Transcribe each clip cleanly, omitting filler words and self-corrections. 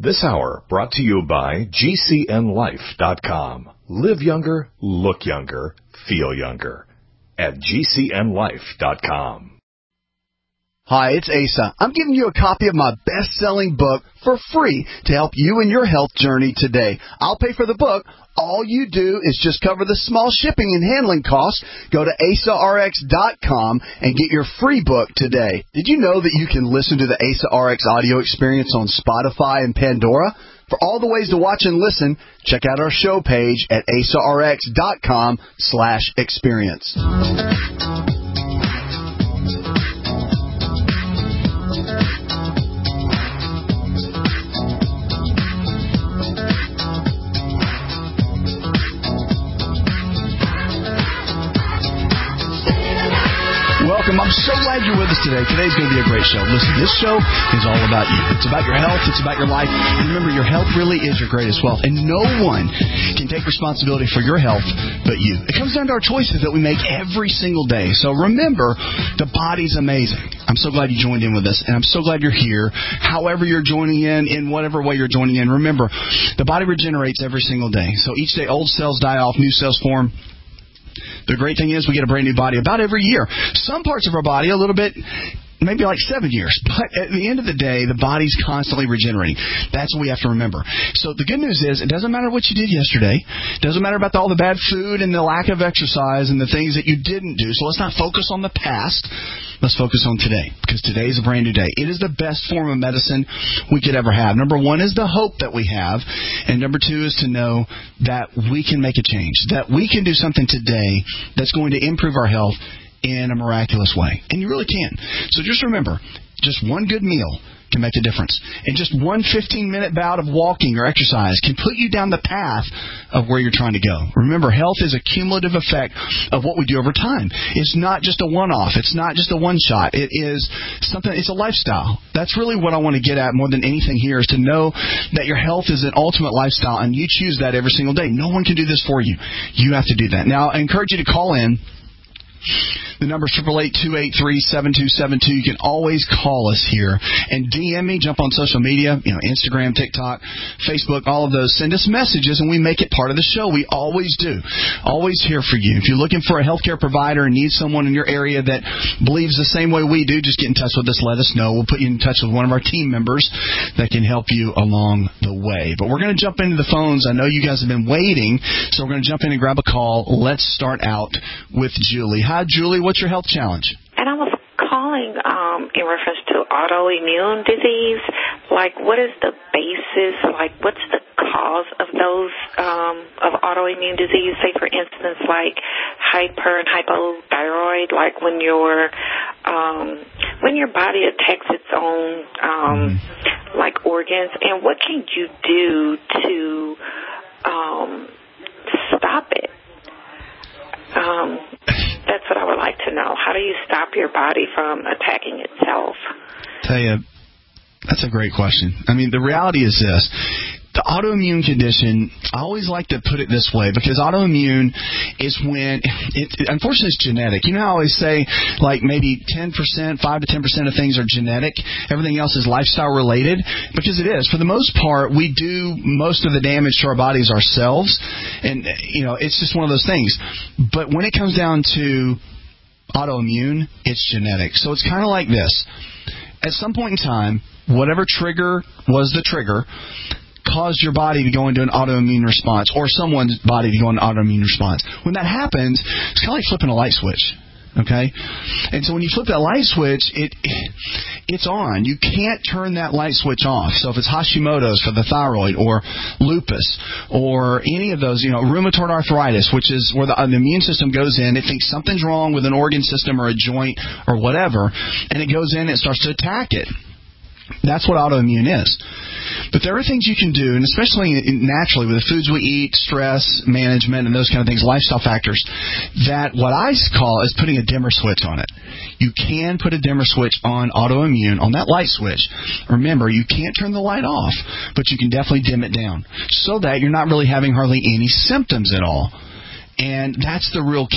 This hour brought to you by GCNLife.com. Live younger, look younger, feel younger at GCNLife.com. Hi, it's Asa. I'm giving you a copy of my best-selling book for free to help you in your health journey today. I'll pay for the book. All you do is just cover the small shipping and handling costs. Go to AsaRx.com and get your free book today. Did you know that you can listen to the Asa RX audio experience on Spotify and Pandora? For all the ways to watch and listen, check out our show page at AsaRx.com/experience. Welcome. I'm so glad you're with us today. Today's going to be a great show. Listen, this show is all about you. It's about your health. It's about your life. And remember, your health really is your greatest wealth. And no one can take responsibility for your health but you. It comes down to our choices that we make every single day. So remember, the body's amazing. I'm so glad you joined in with us. And I'm so glad you're here. However you're joining in whatever way you're joining in, remember, the body regenerates every single day. So each day, old cells die off, new cells form. The great thing is we get a brand new body about every year. Some parts of our body a little bit, maybe like 7 years. But at the end of the day, the body's constantly regenerating. That's what we have to remember. So the good news is it doesn't matter what you did yesterday. It doesn't matter about all the bad food and the lack of exercise and the things that you didn't do. So let's not focus on the past. Let's focus on today, because today is a brand new day. It is the best form of medicine we could ever have. Number one is the hope that we have, and number two is to know that we can make a change, that we can do something today that's going to improve our health in a miraculous way. And you really can. So just remember, just one good meal can make a difference. And just one 15-minute bout of walking or exercise can put you down the path of where you're trying to go. Remember, health is a cumulative effect of what we do over time. It's not just a one-off. It's not just a one-shot. It is something. It's a lifestyle. That's really what I want to get at more than anything here, is to know that your health is an ultimate lifestyle, and you choose that every single day. No one can do this for you. You have to do that. Now, I encourage you to call in. The number is 888-283-7272. You can always call us here and DM me. Jump on social media, Instagram, TikTok, Facebook, all of those. Send us messages, and we make it part of the show. We always do. Always here for you. If you're looking for a healthcare provider and need someone in your area that believes the same way we do, just get in touch with us. Let us know. We'll put you in touch with one of our team members that can help you along the way. But we're going to jump into the phones. I know you guys have been waiting, so we're going to jump in and grab a call. Let's start out with Julie. Hi, Julie. What's your health challenge? And I was calling in reference to autoimmune disease. Like, what is the basis? Like, what's the cause of those of autoimmune disease? Say, for instance, like hyper and hypothyroid. Like when your body attacks its own like organs. And what can you do to stop it? That's what I would like to know. How do you stop your body from attacking itself? Tell you, that's a great question. I mean, the reality is this. The autoimmune condition, I always like to put it this way, because autoimmune is when, unfortunately, it's genetic. You know how I always say, like, maybe 10%, 5 to 10% of things are genetic. Everything else is lifestyle related, because it is. For the most part, we do most of the damage to our bodies ourselves, and, it's just one of those things. But when it comes down to autoimmune, it's genetic. So it's kind of like this. At some point in time, whatever trigger was the trigger caused your body to go into an autoimmune response, or someone's body to go into an autoimmune response. When that happens, it's kind of like flipping a light switch, okay? And so when you flip that light switch, it's on. You can't turn that light switch off. So if it's Hashimoto's for the thyroid, or lupus, or any of those, rheumatoid arthritis, which is where the immune system goes in, it thinks something's wrong with an organ system or a joint or whatever, and it goes in and it starts to attack it. That's what autoimmune is. But there are things you can do, and especially naturally with the foods we eat, stress management, and those kind of things, lifestyle factors, that what I call is putting a dimmer switch on it. You can put a dimmer switch on autoimmune, on that light switch. Remember, you can't turn the light off, but you can definitely dim it down so that you're not really having hardly any symptoms at all. And that's the real key.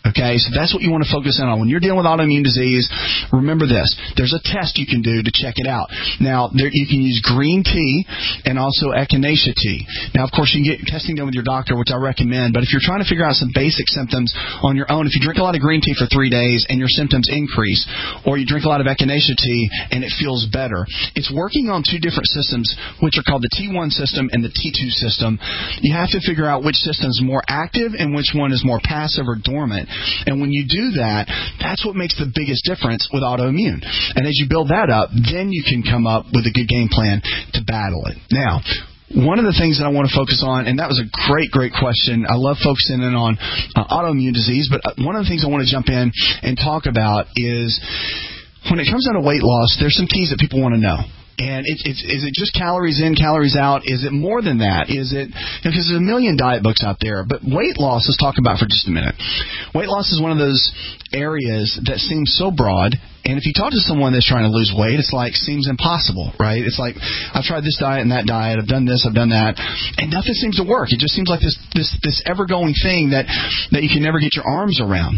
Okay, so that's what you want to focus in on. When you're dealing with autoimmune disease, remember this. There's a test you can do to check it out. Now, you can use green tea and also echinacea tea. Now, of course, you can get testing done with your doctor, which I recommend. But if you're trying to figure out some basic symptoms on your own, if you drink a lot of green tea for 3 days and your symptoms increase, or you drink a lot of echinacea tea and it feels better, it's working on two different systems, which are called the T1 system and the T2 system. You have to figure out which system is more active and which one is more passive or dormant. And when you do that, that's what makes the biggest difference with autoimmune. And as you build that up, then you can come up with a good game plan to battle it. Now, one of the things that I want to focus on, and that was a great question. I love focusing in on autoimmune disease, but one of the things I want to jump in and talk about is when it comes down to weight loss, there's some keys that people want to know. And is it just calories in, calories out? Is it more than that? Is it, because there's a million diet books out there, but weight loss, let's talk about for just a minute. Weight loss is one of those areas that seems so broad, and if you talk to someone that's trying to lose weight, it's like, seems impossible, right? It's like, I've tried this diet and that diet, I've done this, I've done that, and nothing seems to work. It just seems like this ever-going thing that you can never get your arms around.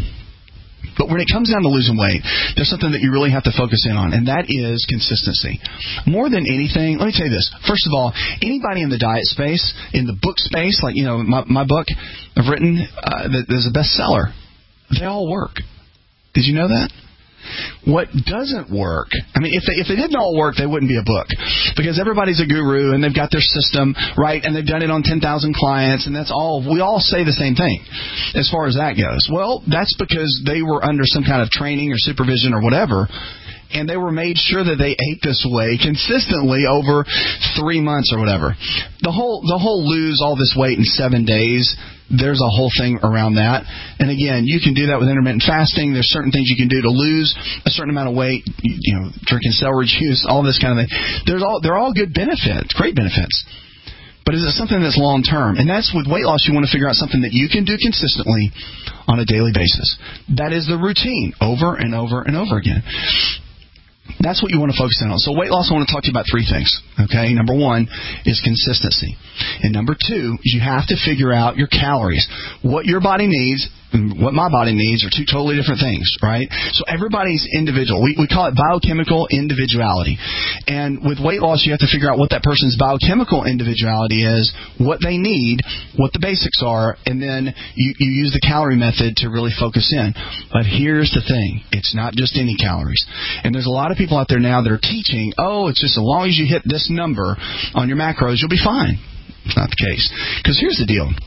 But when it comes down to losing weight, there's something that you really have to focus in on, and that is consistency. More than anything, let me tell you this. First of all, anybody in the diet space, in the book space, like, my book I've written, there's a bestseller. They all work. Did you know that? What doesn't work, I mean, if they didn't all work, they wouldn't be a book. Because everybody's a guru, and they've got their system, right, and they've done it on 10,000 clients, and that's all. We all say the same thing as far as that goes. Well, that's because they were under some kind of training or supervision or whatever, and they were made sure that they ate this way consistently over 3 months or whatever. The whole lose all this weight in 7 days, there's a whole thing around that. And again, you can do that with intermittent fasting. There's certain things you can do to lose a certain amount of weight, drinking celery juice, all this kind of thing. They're all good benefits, great benefits. But is it something that's long-term? And that's with weight loss, you want to figure out something that you can do consistently on a daily basis. That is the routine, over and over and over again. That's what you want to focus in on. So weight loss, I want to talk to you about 3 things. Okay, number 1 is consistency. And number 2 is you have to figure out your calories. What your body needs and what my body needs are 2 totally different things, right? So everybody's individual. We call it biochemical individuality. And with weight loss, you have to figure out what that person's biochemical individuality is, what they need, what the basics are, and then you use the calorie method to really focus in. But here's the thing. It's not just any calories. And there's a lot of people out there now that are teaching, it's just as long as you hit this number on your macros, you'll be fine. It's not the case. Because here's the deal.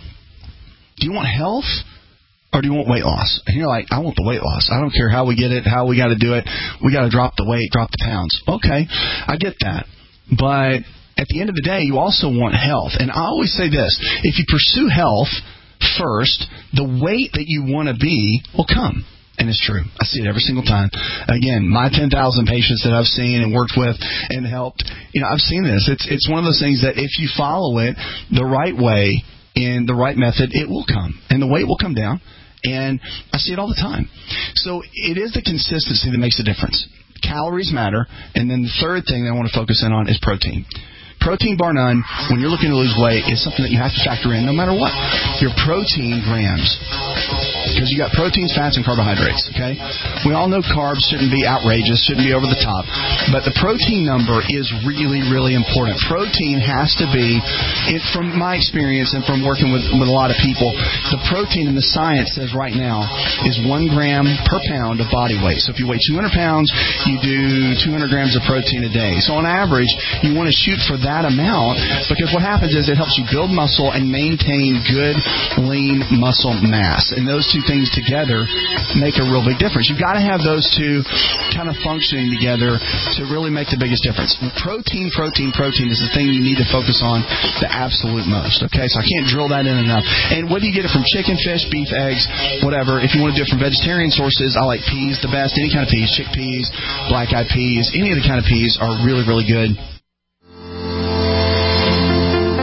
Do you want health? Or do you want weight loss? And you're like, I want the weight loss. I don't care how we get it, how we got to do it. We got to drop the weight, drop the pounds. Okay, I get that. But at the end of the day, you also want health. And I always say this. If you pursue health first, the weight that you want to be will come. And it's true. I see it every single time. Again, my 10,000 patients that I've seen and worked with and helped, I've seen this. It's one of those things that if you follow it the right way, in the right method, it will come. And the weight will come down. And I see it all the time. So it is the consistency that makes a difference. Calories matter. And then the third thing that I want to focus in on is protein. Protein, bar none, when you're looking to lose weight, is something that you have to factor in no matter what. Your protein grams. Because you got proteins, fats, and carbohydrates, okay? We all know carbs shouldn't be outrageous, shouldn't be over the top. But the protein number is really, really important. Protein has to be, from my experience and from working with a lot of people, the protein in the science says right now is 1 gram per pound of body weight. So if you weigh 200 pounds, you do 200 grams of protein a day. So on average, you want to shoot for that amount, because what happens is it helps you build muscle and maintain good, lean muscle mass. And those 2 things together make a real big difference. You've got to have those 2 kind of functioning together to really make the biggest difference. Protein is the thing you need to focus on the absolute most. Okay, so I can't drill that in enough. And whether you get it from chicken, fish, beef, eggs, whatever, if you want to do it from vegetarian sources, I like peas the best. Any kind of peas, chickpeas, black-eyed peas, any of the kind of peas are really, really good.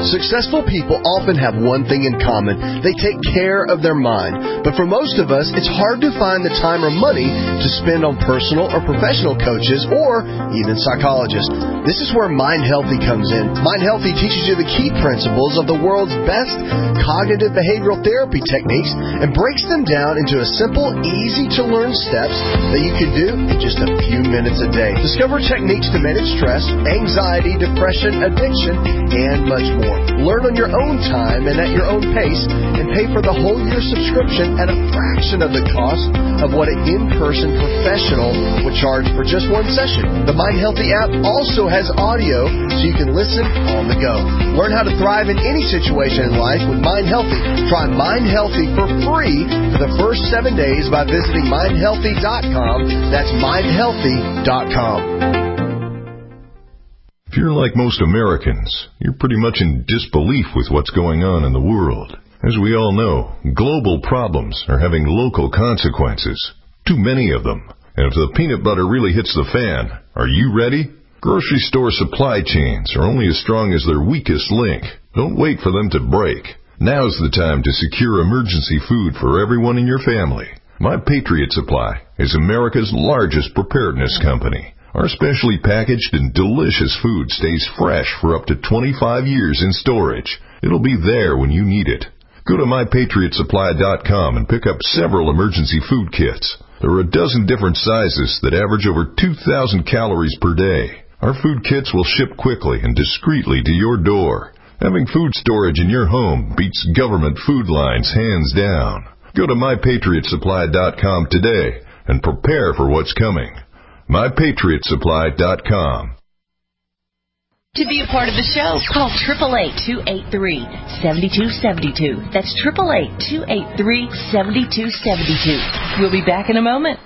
Successful people often have one thing in common. They take care of their mind. But for most of us, it's hard to find the time or money to spend on personal or professional coaches or even psychologists. This is where Mind Healthy comes in. Mind Healthy teaches you the key principles of the world's best cognitive behavioral therapy techniques and breaks them down into a simple, easy-to-learn steps that you can do in just a few minutes a day. Discover techniques to manage stress, anxiety, depression, addiction, and much more. Learn on your own time and at your own pace, and pay for the whole year subscription at a fraction of the cost of what an in-person professional would charge for just one session. The Mind Healthy app also has audio so you can listen on the go. Learn how to thrive in any situation in life with Mind Healthy. Try Mind Healthy for free for the first 7 days by visiting mindhealthy.com. That's mindhealthy.com. If you're like most Americans, you're pretty much in disbelief with what's going on in the world. As we all know, global problems are having local consequences. Too many of them. And if the peanut butter really hits the fan, are you ready? Grocery store supply chains are only as strong as their weakest link. Don't wait for them to break. Now's the time to secure emergency food for everyone in your family. My Patriot Supply is America's largest preparedness company. Our specially packaged and delicious food stays fresh for up to 25 years in storage. It'll be there when you need it. Go to MyPatriotSupply.com and pick up several emergency food kits. There are a dozen different sizes that average over 2,000 calories per day. Our food kits will ship quickly and discreetly to your door. Having food storage in your home beats government food lines hands down. Go to MyPatriotSupply.com today and prepare for what's coming. MyPatriotSupply.com. To be a part of the show, call 888-283-7272. That's 888-283-7272. We'll be back in a moment.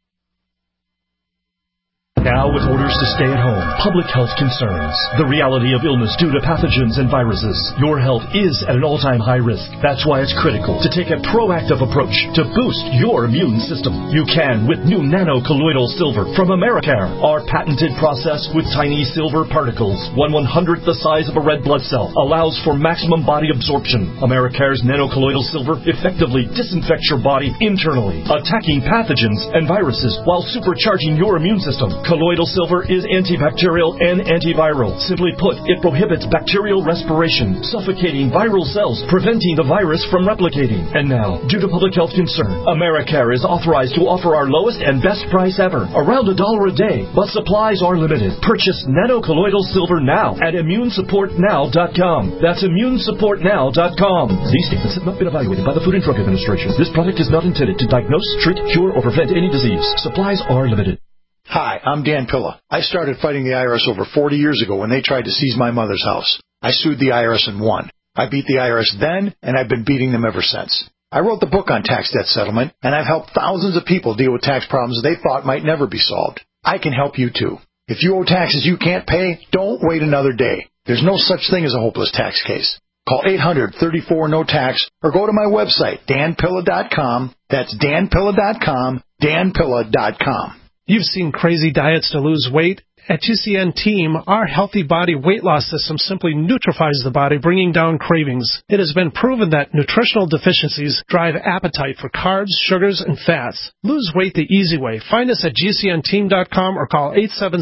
Now, with orders to stay at home, public health concerns, the reality of illness due to pathogens and viruses, your health is at an all-time high risk. That's why it's critical to take a proactive approach to boost your immune system. You can with new nano-colloidal silver from Americare. Our patented process with tiny silver particles, 1/100th the size of a red blood cell, allows for maximum body absorption. Americare's nano-colloidal silver effectively disinfects your body internally, attacking pathogens and viruses while supercharging your immune system. Colloidal silver is antibacterial and antiviral. Simply put, it prohibits bacterial respiration, suffocating viral cells, preventing the virus from replicating. And now, due to public health concern, Americare is authorized to offer our lowest and best price ever, around $1 a day, but supplies are limited. Purchase nano-colloidal silver now at ImmuneSupportNow.com. That's ImmuneSupportNow.com. These statements have not been evaluated by the Food and Drug Administration. This product is not intended to diagnose, treat, cure, or prevent any disease. Supplies are limited. Hi, I'm Dan Pilla. I started fighting the IRS over 40 years ago when they tried to seize my mother's house. I sued the IRS and won. I beat the IRS then, and I've been beating them ever since. I wrote the book on tax debt settlement, and I've helped thousands of people deal with tax problems they thought might never be solved. I can help you too. If you owe taxes you can't pay, don't wait another day. There's no such thing as a hopeless tax case. Call 800-34-NO-TAX or go to my website, danpilla.com. That's danpilla.com, danpilla.com. You've seen crazy diets to lose weight. At GCN Team, our Healthy Body Weight Loss System simply neutralizes the body, bringing down cravings. It has been proven that nutritional deficiencies drive appetite for carbs, sugars, and fats. Lose weight the easy way. Find us at GCNteam.com or call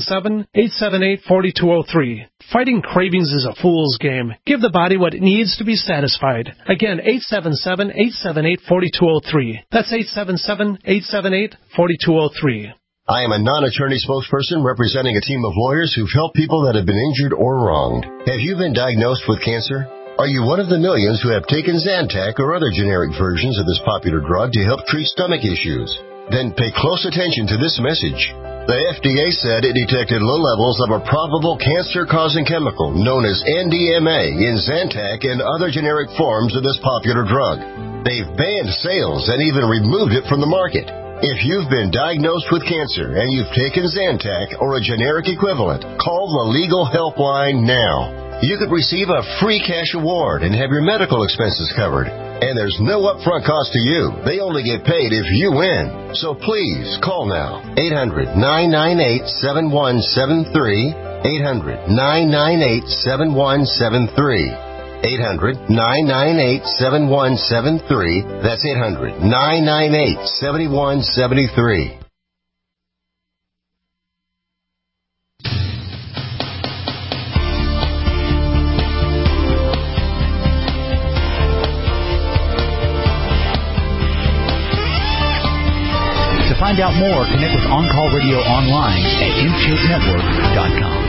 877-878-4203. Fighting cravings is a fool's game. Give the body what it needs to be satisfied. Again, 877-878-4203. That's 877-878-4203. I am a non-attorney spokesperson representing a team of lawyers who've helped people that have been injured or wronged. Have you been diagnosed with cancer? Are you one of the millions who have taken Zantac or other generic versions of this popular drug to help treat stomach issues? Then pay close attention to this message. The FDA said it detected low levels of a probable cancer-causing chemical known as NDMA in Zantac and other generic forms of this popular drug. They've banned sales and even removed it from the market. If you've been diagnosed with cancer and you've taken Zantac or a generic equivalent, call the Legal Helpline now. You could receive a free cash award and have your medical expenses covered. And there's no upfront cost to you. They only get paid if you win. So please, call now. 800-998-7173. 800-998-7173. 800-998-7173. That's 800-998-7173. To find out more, connect with On Call Radio online at InShapeNetwork.com.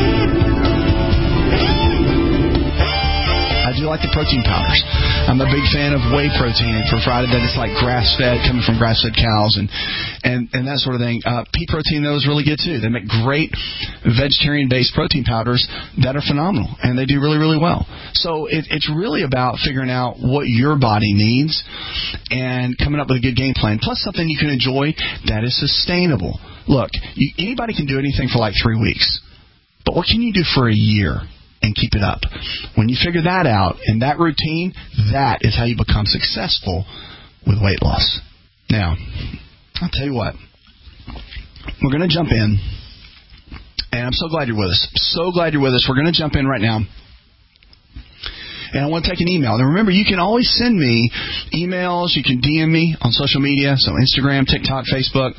I do like the protein powders. I'm a big fan of whey protein, and provided that it's like grass-fed, coming from grass-fed cows and that sort of thing. Pea protein, though, is really good, too. They make great vegetarian-based protein powders that are phenomenal, and they do really, really well. So it's really about figuring out what your body needs and coming up with a good game plan, plus something you can enjoy that is sustainable. Look, anybody can do anything for like 3 weeks, but what can you do for a year and keep it up? When you figure that out and that routine, that is how you become successful with weight loss. Now, I'll tell you what. We're going to jump in, and I'm so glad you're with us. So glad you're with us. We're going to jump in right now. And I want to take an email. Now, remember, you can always send me emails. You can DM me on social media, so Instagram, TikTok, Facebook,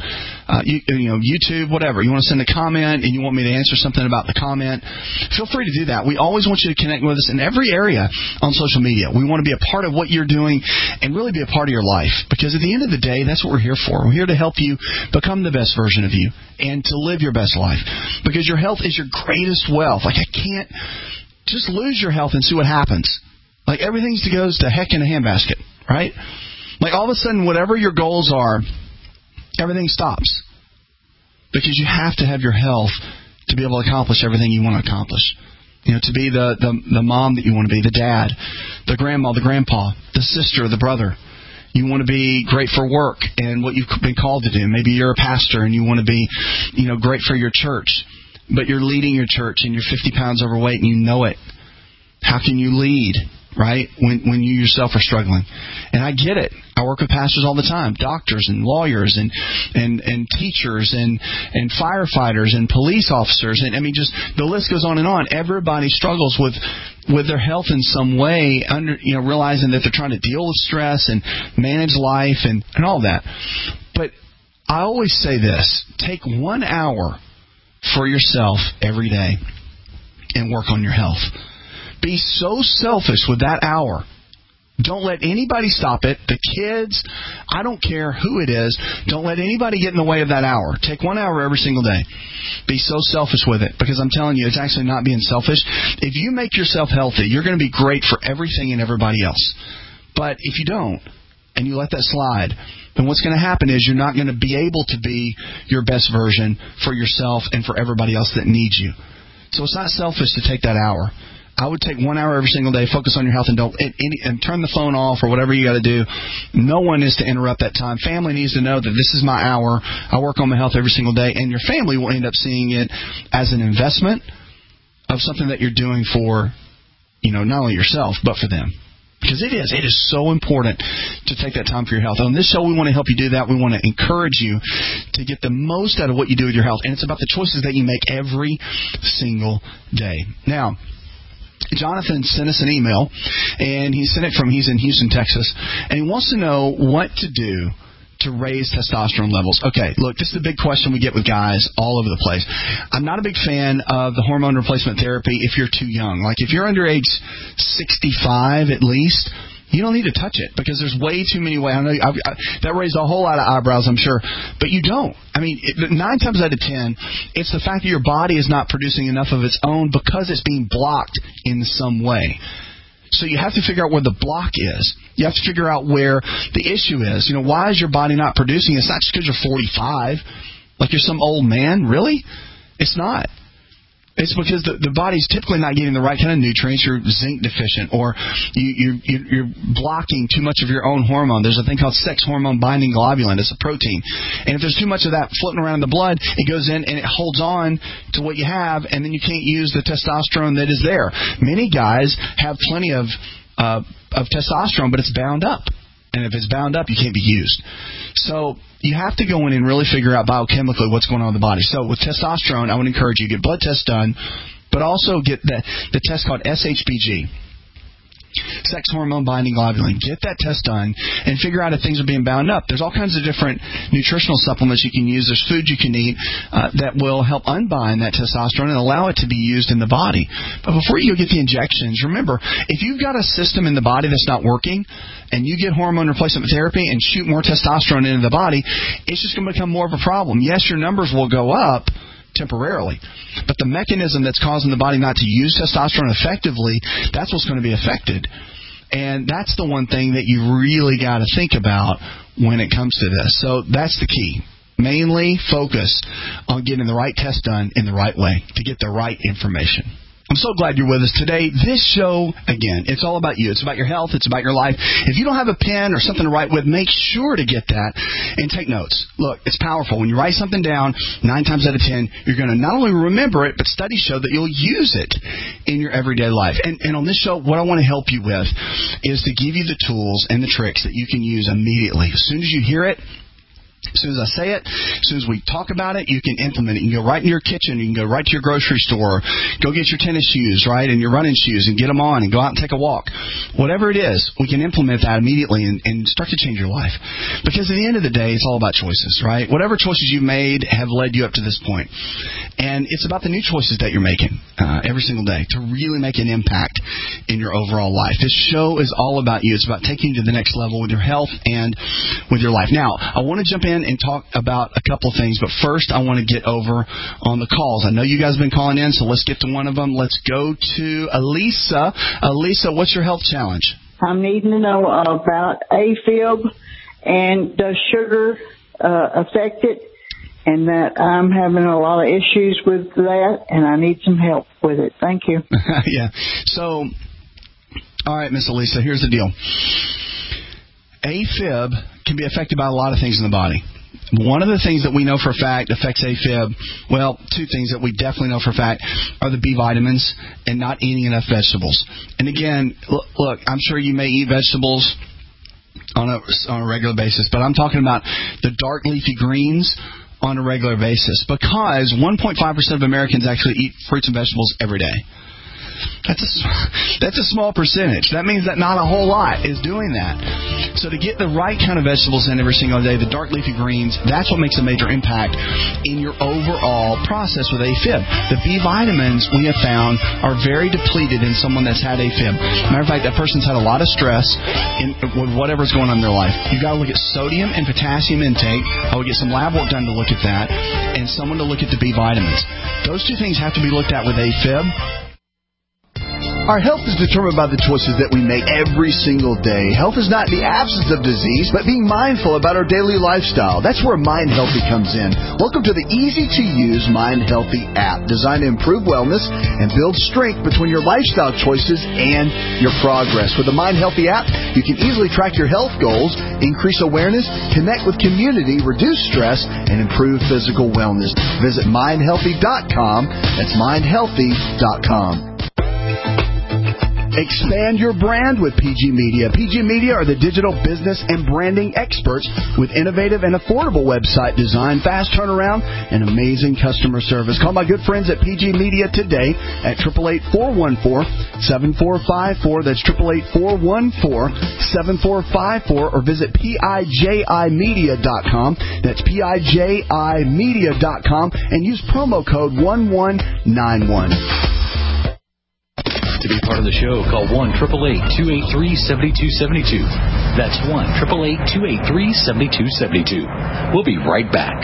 YouTube, whatever. You want to send a comment and you want me to answer something about the comment, feel free to do that. We always want you to connect with us in every area on social media. We want to be a part of what you're doing and really be a part of your life, because at the end of the day, that's what we're here for. We're here to help you become the best version of you and to live your best life, because your health is your greatest wealth. Like, I can't just lose your health and see what happens. Like, everything goes to heck in a handbasket, right? Like, all of a sudden, whatever your goals are, everything stops. Because you have to have your health to be able to accomplish everything you want to accomplish. You know, to be the mom that you want to be, the dad, the grandma, the grandpa, the sister, the brother. You want to be great for work and what you've been called to do. Maybe you're a pastor and you want to be, great for your church. But you're leading your church and you're 50 pounds overweight and you know it. How can you lead, right, when you yourself are struggling? And I get it. I work with pastors all the time, doctors and lawyers and teachers and firefighters and police officers. And I mean, just the list goes on and on. Everybody struggles with their health in some way, realizing that they're trying to deal with stress and manage life and all that. But I always say this: take 1 hour for yourself every day and work on your health. Be so selfish with that hour. Don't let anybody stop it. The kids, I don't care who it is. Don't let anybody get in the way of that hour. Take 1 hour every single day. Be so selfish with it, because I'm telling you, it's actually not being selfish. If you make yourself healthy, you're going to be great for everything and everybody else. But if you don't, and you let that slide, then what's going to happen is you're not going to be able to be your best version for yourself and for everybody else that needs you. So it's not selfish to take that hour. I would take 1 hour every single day, focus on your health, and and turn the phone off or whatever you got to do. No one is to interrupt that time. Family needs to know that this is my hour. I work on my health every single day, and your family will end up seeing it as an investment of something that you're doing for, not only yourself, but for them. Because it is so important to take that time for your health. On this show, we want to help you do that. We want to encourage you to get the most out of what you do with your health. And it's about the choices that you make every single day. Now, Jonathan sent us an email, and he's in Houston, Texas, and he wants to know what to do to raise testosterone levels. Okay, look, this is the big question we get with guys all over the place. I'm not a big fan of the hormone replacement therapy if you're too young. Like, if you're under age 65 at least, you don't need to touch it, because there's way too many ways. I know that raised a whole lot of eyebrows, I'm sure, but you don't. I mean, 9 times out of 10, it's the fact that your body is not producing enough of its own because it's being blocked in some way. So you have to figure out where the block is. You have to figure out where the issue is. Why is your body not producing? It's not just because you're 45, like you're some old man. Really? It's not. It's because the body's typically not getting the right kind of nutrients. You're zinc deficient, or you're blocking too much of your own hormone. There's a thing called sex hormone binding globulin. It's a protein. And if there's too much of that floating around in the blood, it goes in and it holds on to what you have, and then you can't use the testosterone that is there. Many guys have plenty of testosterone, but it's bound up. And if it's bound up, you can't be used. So you have to go in and really figure out biochemically what's going on in the body. So with testosterone, I would encourage you to get blood tests done, but also get the test called SHBG. sex hormone binding globulin. Get that test done and figure out if things are being bound up. There's all kinds of different nutritional supplements you can use. There's food you can eat that will help unbind that testosterone and allow it to be used in the body. But before you go get the injections, remember, if you've got a system in the body that's not working and you get hormone replacement therapy and shoot more testosterone into the body, it's just going to become more of a problem. Yes, your numbers will go up temporarily, but the mechanism that's causing the body not to use testosterone effectively, that's what's going to be affected. And that's the one thing that you really got to think about when it comes to this. So that's the key. Mainly focus on getting the right test done in the right way to get the right information. I'm so glad you're with us today. This show, again, it's all about you. It's about your health. It's about your life. If you don't have a pen or something to write with, make sure to get that and take notes. Look, it's powerful. When you write something down, 9 times out of 10, you're going to not only remember it, but studies show that you'll use it in your everyday life. And on this show, what I want to help you with is to give you the tools and the tricks that you can use immediately. As soon as you hear it, as soon as I say it, as soon as we talk about it, you can implement it. You can go right in your kitchen. You can go right to your grocery store. Go get your tennis shoes, right, and your running shoes and get them on and go out and take a walk. Whatever it is, we can implement that immediately and start to change your life. Because at the end of the day, it's all about choices, right? Whatever choices you've made have led you up to this point. And it's about the new choices that you're making every single day to really make an impact in your overall life. This show is all about you. It's about taking you to the next level with your health and with your life. Now, I want to jump in and talk about a couple of things, but first I want to get over on the calls. I know you guys have been calling in, so let's get to one of them. Let's go to Elisa. Elisa, what's your health challenge? I'm needing to know about AFib, and does sugar affect it, and that I'm having a lot of issues with that, and I need some help with it. Thank you. Yeah. So, all right, Miss Elisa, here's the deal. AFib can be affected by a lot of things in the body. One of the things that we know for a fact affects AFib, well, 2 things that we definitely know for a fact are the B vitamins and not eating enough vegetables. And again, look, I'm sure you may eat vegetables on a regular basis, but I'm talking about the dark leafy greens on a regular basis, because 1.5% of Americans actually eat fruits and vegetables every day. That's a small percentage. That means that not a whole lot is doing that. So to get the right kind of vegetables in every single day, the dark leafy greens, that's what makes a major impact in your overall process with AFib. The B vitamins, we have found, are very depleted in someone that's had AFib. Matter of fact, that person's had a lot of stress with whatever's going on in their life. You've got to look at sodium and potassium intake. I would get some lab work done to look at that, and someone to look at the B vitamins. Those 2 things have to be looked at with AFib. Our health is determined by the choices that we make every single day. Health is not the absence of disease, but being mindful about our daily lifestyle. That's where Mind Healthy comes in. Welcome to the easy-to-use Mind Healthy app, designed to improve wellness and build strength between your lifestyle choices and your progress. With the Mind Healthy app, you can easily track your health goals, increase awareness, connect with community, reduce stress, and improve physical wellness. Visit mindhealthy.com. That's mindhealthy.com. Expand your brand with PG Media. PG Media are the digital business and branding experts with innovative and affordable website design, fast turnaround, and amazing customer service. Call my good friends at PG Media today at 888-414-7454. That's 888-414-7454, or visit PIJImedia.com. That's PIJImedia.com, and use promo code 1191. To be part of the show, call 1-888-283-7272. That's 1-888-283-7272. We'll be right back.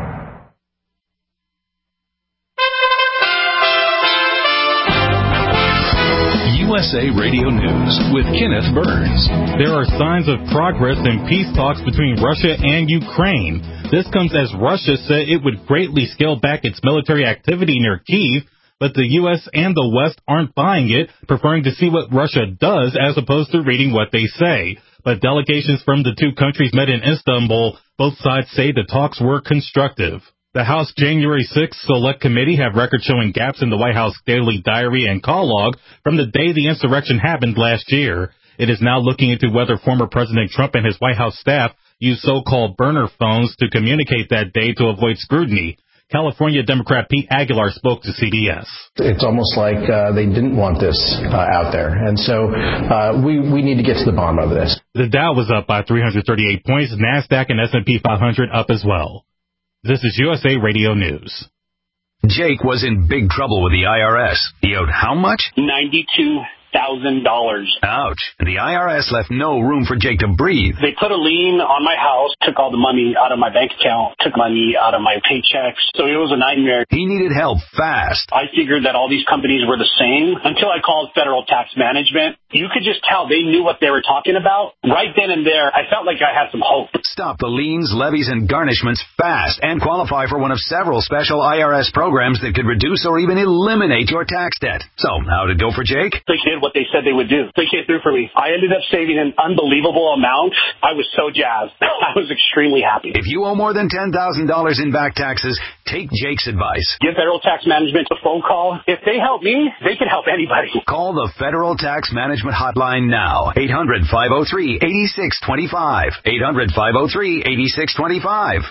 USA Radio News with Kenneth Burns. There are signs of progress in peace talks between Russia and Ukraine. This comes as Russia said it would greatly scale back its military activity near Kyiv, but the U.S. and the West aren't buying it, preferring to see what Russia does as opposed to reading what they say. But delegations from the 2 countries met in Istanbul. Both sides say the talks were constructive. The House January 6th Select Committee have records showing gaps in the White House daily diary and call log from the day the insurrection happened last year. It is now looking into whether former President Trump and his White House staff used so-called burner phones to communicate that day to avoid scrutiny. California Democrat Pete Aguilar spoke to CBS. It's almost like they didn't want this out there. And so we need to get to the bottom of this. The Dow was up by 338 points. NASDAQ and S&P 500 up as well. This is USA Radio News. Jake was in big trouble with the IRS. He owed how much? $92,000. Ouch. The IRS left no room for Jake to breathe. They put a lien on my house, took all the money out of my bank account, took money out of my paychecks. So it was a nightmare. He needed help fast. I figured that all these companies were the same until I called Federal Tax Management. You could just tell they knew what they were talking about. Right then and there, I felt like I had some hope. Stop the liens, levies, and garnishments fast and qualify for one of several special IRS programs that could reduce or even eliminate your tax debt. So, how'd it go for Jake? They did what they said they would do. They came through for me. I ended up saving an unbelievable amount. I was so jazzed. I was extremely happy. If you owe more than $10,000 in back taxes, take Jake's advice. Give Federal Tax Management a phone call. If they help me, they can help anybody. Call the Federal Tax Management Hotline now. 800-503-8625. 800-503-8625.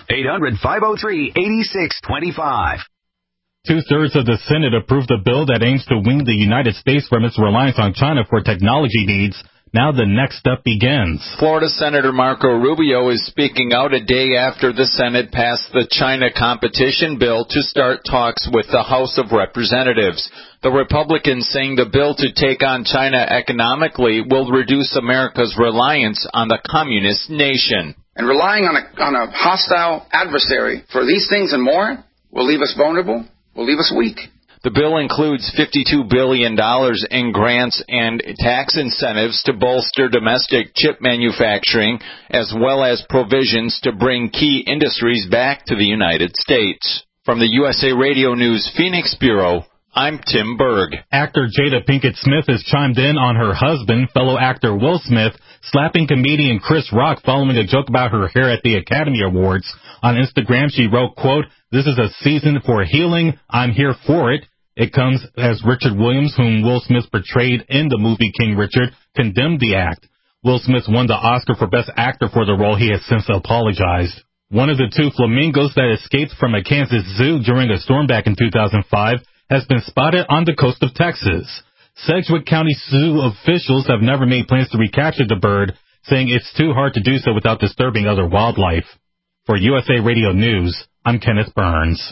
800-503-8625. 2/3 of the Senate approved a bill that aims to wean the United States from its reliance on China for technology needs. Now the next step begins. Florida Senator Marco Rubio is speaking out a day after the Senate passed the China competition bill to start talks with the House of Representatives. The Republicans saying the bill to take on China economically will reduce America's reliance on the communist nation. And relying on a hostile adversary for these things and more will leave us vulnerable, will leave us weak. The bill includes $52 billion in grants and tax incentives to bolster domestic chip manufacturing, as well as provisions to bring key industries back to the United States. From the USA Radio News Phoenix Bureau, I'm Tim Berg. Actor Jada Pinkett Smith has chimed in on her husband, fellow actor Will Smith, slapping comedian Chris Rock following a joke about her hair at the Academy Awards. On Instagram, she wrote, quote, "This is a season for healing. I'm here for it." It comes as Richard Williams, whom Will Smith portrayed in the movie King Richard, condemned the act. Will Smith won the Oscar for Best Actor for the role. He has since apologized. One of the two flamingos that escaped from a Kansas zoo during a storm back in 2005 has been spotted on the coast of Texas. Sedgwick County Zoo officials have never made plans to recapture the bird, saying it's too hard to do so without disturbing other wildlife. For USA Radio News, I'm Kenneth Burns.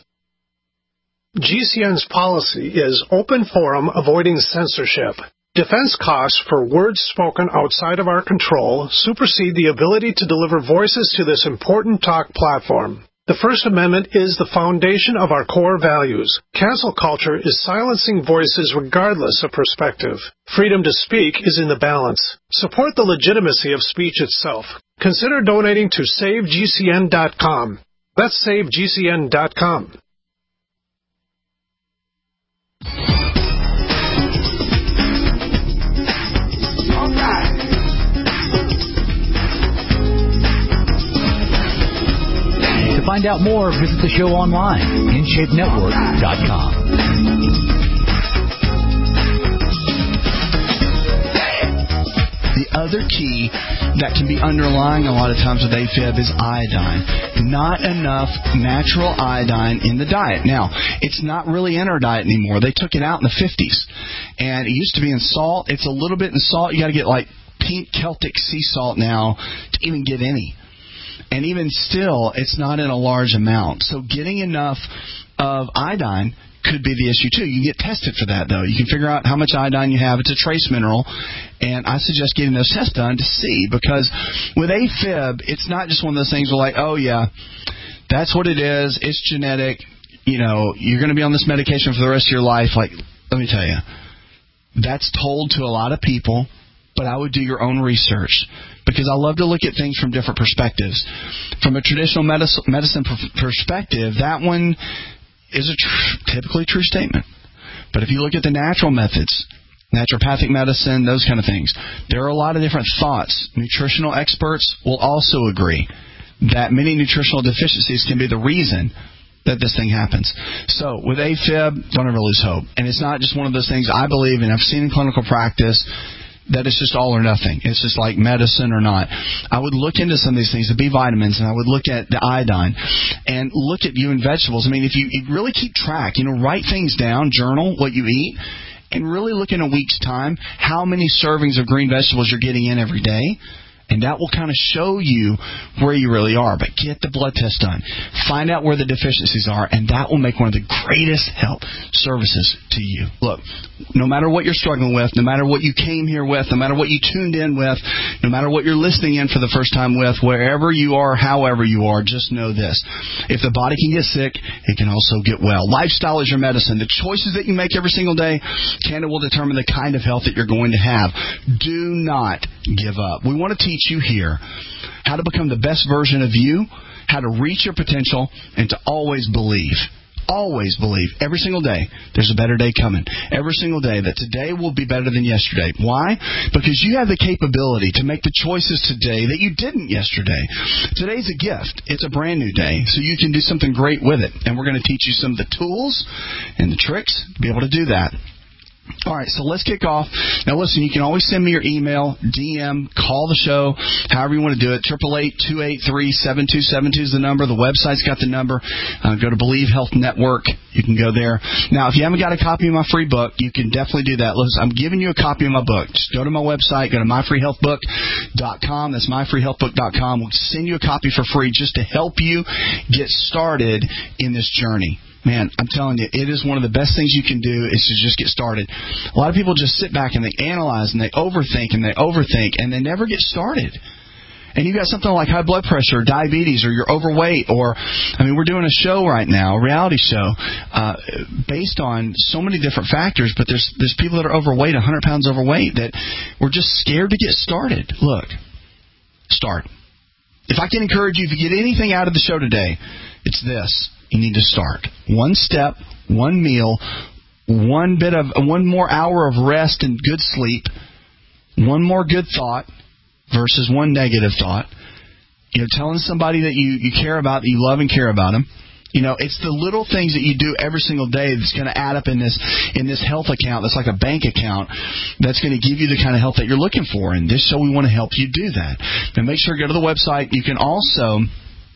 GCN's policy is open forum, avoiding censorship. Defense costs for words spoken outside of our control supersede the ability to deliver voices to this important talk platform. The First Amendment is the foundation of our core values. Cancel culture is silencing voices regardless of perspective. Freedom to speak is in the balance. Support the legitimacy of speech itself. Consider donating to SaveGCN.com. That's SaveGCN.com. To find out more, visit the show online, InShapeNetwork.com. The other key that can be underlying a lot of times with AFib is iodine. Not enough natural iodine in the diet. Now, it's not really in our diet anymore. They took it out in the 50s. And it used to be in salt. It's a little bit in salt. You got to get like pink Celtic sea salt now to even get any. And even still, it's not in a large amount. So getting enough of iodine could be the issue, too. You can get tested for that, though. You can figure out how much iodine you have. It's a trace mineral. And I suggest getting those tests done to see. Because with AFib, it's not just one of those things where, like, oh, yeah, that's what it is. It's genetic. You know, you're going to be on this medication for the rest of your life. Like, let me tell you, that's told to a lot of people. But I would do your own research, because I love to look at things from different perspectives. From a traditional medicine perspective, that one is a typically true statement. But if you look at the natural methods, naturopathic medicine, those kind of things, there are a lot of different thoughts. Nutritional experts will also agree that many nutritional deficiencies can be the reason that this thing happens. So with AFib, don't ever lose hope. And it's not just one of those things I believe, and I've seen in clinical practice, that it's just all or nothing. It's just like medicine or not. I would look into some of these things, the B vitamins, and I would look at the iodine, and look at you in vegetables. I mean, if you really keep track, write things down, journal what you eat, and really look in a week's time how many servings of green vegetables you're getting in every day. And that will kind of show you where you really are. But get the blood test done. Find out where the deficiencies are, and that will make one of the greatest help services to you. Look, no matter what you're struggling with, no matter what you came here with, no matter what you tuned in with, no matter what you're listening in for the first time with, wherever you are, however you are, just know this. If the body can get sick, it can also get well. Lifestyle is your medicine. The choices that you make every single day, Canada will determine the kind of health that you're going to have. Do not give up. We want to teach you here how to become the best version of you, how to reach your potential, and to always believe. Always believe. Every single day, there's a better day coming. Every single day, that today will be better than yesterday. Why? Because you have the capability to make the choices today that you didn't yesterday. Today's a gift. It's a brand new day, so you can do something great with it. And we're going to teach you some of the tools and the tricks to be able to do that. All right, so let's kick off. Now, listen, you can always send me your email, DM, call the show, however you want to do it. 888-283-7272 is the number. The website's got the number. Go to Believe Health Network. You can go there. Now, if you haven't got a copy of my free book, you can definitely do that. Listen, I'm giving you a copy of my book. Just go to my website. Go to myfreehealthbook.com. That's myfreehealthbook.com. We'll send you a copy for free just to help you get started in this journey. Man, I'm telling you, it is one of the best things you can do is to just get started. A lot of people just sit back and they analyze and they overthink and they never get started. And you've got something like high blood pressure or diabetes or you're overweight or, we're doing a show right now, a reality show, based on so many different factors, but there's people that are overweight, 100 pounds overweight, that we're just scared to get started. Look, start. If I can encourage you, if you get anything out of the show today, it's this. You need to start. One step, one meal, one more hour of rest and good sleep, one more good thought versus one negative thought. Telling somebody that you care about, that you love and care about them. It's the little things that you do every single day that's going to add up in this health account that's like a bank account that's going to give you the kind of health that you're looking for. And this show, we want to help you do that. Now, make sure to go to the website. You can also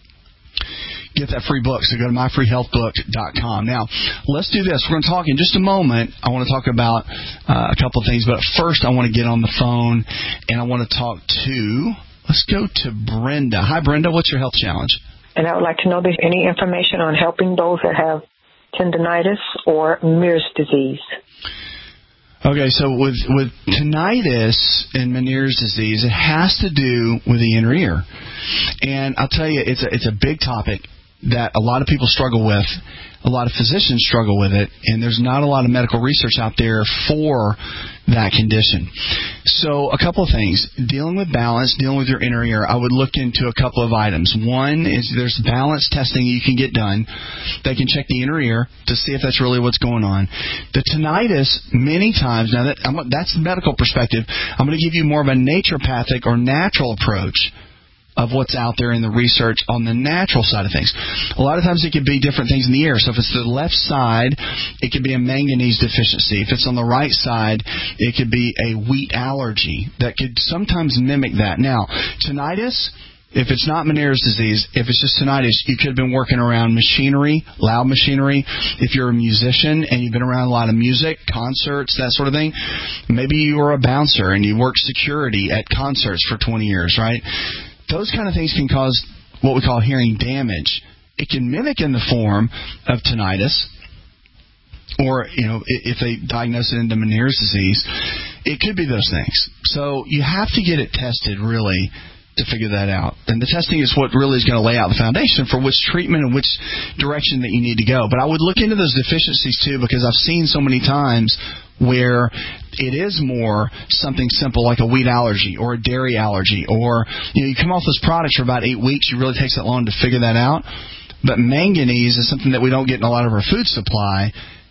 get that free book, so go to myfreehealthbook.com. Now, let's do this. We're going to talk in just a moment. I want to talk about a couple of things, but first I want to get on the phone, and I want to talk to, let's go to Brenda. Hi, Brenda. What's your health challenge? And I would like to know if there's any information on helping those that have tendinitis or Meniere's disease. Okay, so with tinnitus and Meniere's disease, it has to do with the inner ear. And I'll tell you, it's a big topic that a lot of people struggle with. A lot of physicians struggle with it, and there's not a lot of medical research out there for that condition. So a couple of things. Dealing with balance, dealing with your inner ear, I would look into a couple of items. One is there's balance testing you can get done that can check the inner ear to see if that's really what's going on. The tinnitus, many times, now that's the medical perspective. I'm going to give you more of a naturopathic or natural approach of what's out there in the research on the natural side of things. A lot of times it could be different things in the ear. So if it's the left side, it could be a manganese deficiency. If it's on the right side, it could be a wheat allergy that could sometimes mimic that. Now, tinnitus, if it's not Meniere's disease, if it's just tinnitus, you could have been working around machinery, loud machinery. If you're a musician and you've been around a lot of music, concerts, that sort of thing, maybe you were a bouncer and you worked security at concerts for 20 years, right? Those kind of things can cause what we call hearing damage. It can mimic in the form of tinnitus, or, if they diagnose it into Meniere's disease, it could be those things. So you have to get it tested, really, to figure that out. And the testing is what really is going to lay out the foundation for which treatment and which direction that you need to go. But I would look into those deficiencies, too, because I've seen so many times where it is more something simple like a wheat allergy or a dairy allergy, or you come off those products for about 8 weeks. It really takes that long to figure that out. But manganese is something that we don't get in a lot of our food supply,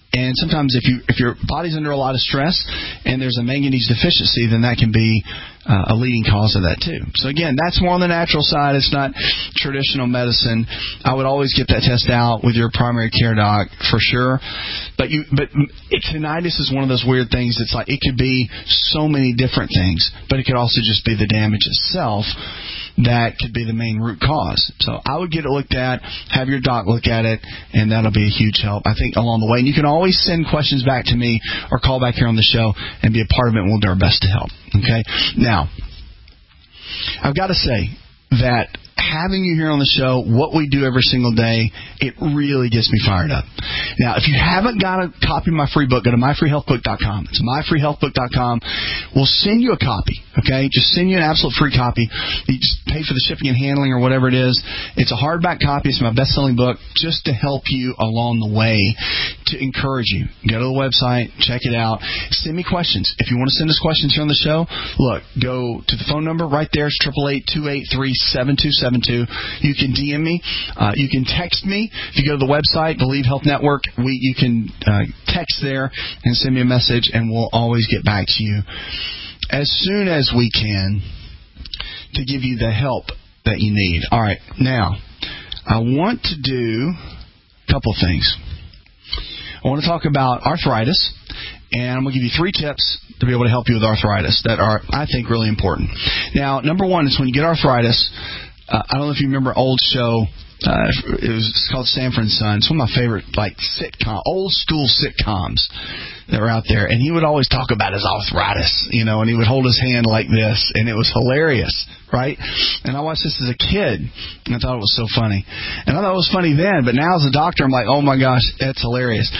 And sometimes if your body's under a lot of stress and there's a manganese deficiency, then that can be a leading cause of that too. So again, that's more on the natural side. It's not traditional medicine. I would always get that test out with your primary care doc for sure. But tinnitus is one of those weird things. It's like it could be so many different things, but it could also just be the damage itself that could be the main root cause. So I would get it looked at, have your doc look at it, and that'll be a huge help, I think, along the way. And you can always send questions back to me or call back here on the show and be a part of it, and we'll do our best to help. Okay? Now, I've got to say that having you here on the show, what we do every single day, it really gets me fired up. Now, if you haven't got a copy of my free book, go to myfreehealthbook.com. It's myfreehealthbook.com. We'll send you a copy, okay? Just send you an absolute free copy. You just pay for the shipping and handling or whatever it is. It's a hardback copy. It's my best-selling book just to help you along the way, to encourage you. Go to the website, check it out. Send me questions. If you want to send us questions here on the show, look, go to the phone number right there. It's 888-283-7272. You can DM me. You can text me. If you go to the website, Believe Health Network, you can text there and send me a message, and we'll always get back to you as soon as we can to give you the help that you need. All right. Now, I want to do a couple of things. I want to talk about arthritis, and I'm going to give you 3 tips to be able to help you with arthritis that are, I think, really important. Now, number one is when you get arthritis, I don't know if you remember an old show. It's called Sanford and Son. It's one of my favorite, old school sitcoms that were out there. And he would always talk about his arthritis, and he would hold his hand like this, and it was hilarious, right? And I watched this as a kid, and I thought it was so funny. And I thought it was funny then, but now as a doctor, I'm like, oh my gosh, that's hilarious.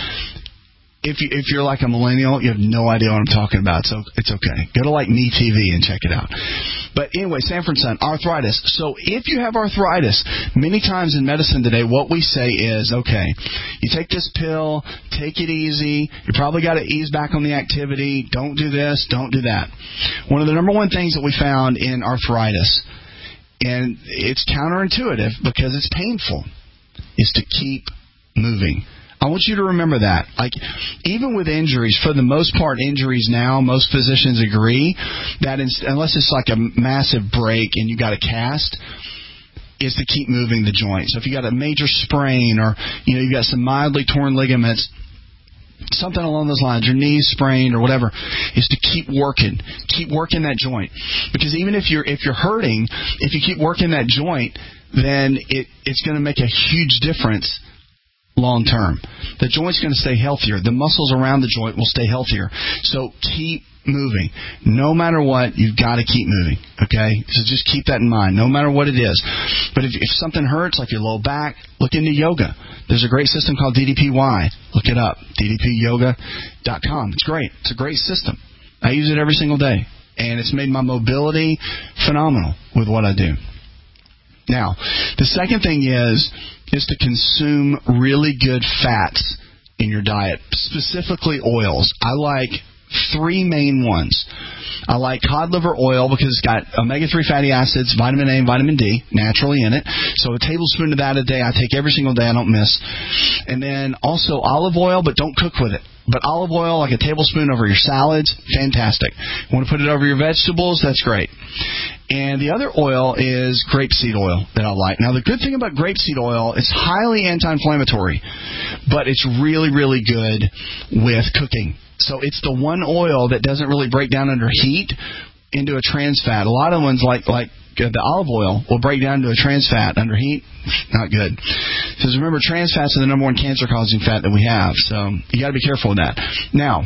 If you're like a millennial, you have no idea what I'm talking about, so it's okay. Go to MeTV and check it out. But anyway, Sanford and Son, arthritis. So if you have arthritis, many times in medicine today, what we say is, okay, you take this pill, take it easy. You probably got to ease back on the activity. Don't do this, don't do that. One of the number one things that we found in arthritis, and it's counterintuitive because it's painful, is to keep moving. I want you to remember that. Even with injuries, for the most part, injuries now, most physicians agree that unless it's like a massive break and you got a cast, is to keep moving the joint. So if you got a major sprain or you got some mildly torn ligaments, something along those lines, your knees sprained or whatever, is to keep working that joint. Because even if you're hurting, if you keep working that joint, then it's going to make a huge difference long term. The joint's going to stay healthier. The muscles around the joint will stay healthier. So keep moving. No matter what, you've got to keep moving. Okay? So just keep that in mind, no matter what it is. But if something hurts, like your low back, look into yoga. There's a great system called DDPY. Look it up. DDPyoga.com. It's great. It's a great system. I use it every single day. And it's made my mobility phenomenal with what I do. Now, the second thing is to consume really good fats in your diet, specifically oils. I like 3 main ones. I like cod liver oil because it's got omega-3 fatty acids, vitamin A and vitamin D naturally in it. So a tablespoon of that a day I take every single day. I don't miss. And then also olive oil, but don't cook with it. But olive oil, like a tablespoon over your salads, fantastic. You want to put it over your vegetables, that's great. And the other oil is grapeseed oil that I like. Now, the good thing about grapeseed oil, it's highly anti-inflammatory, but it's really, really good with cooking. So it's the one oil that doesn't really break down under heat into a trans fat. A lot of ones, like the olive oil, will break down into a trans fat under heat. Not good. Because remember, trans fats are the number one cancer-causing fat that we have. So you got to be careful with that. Now,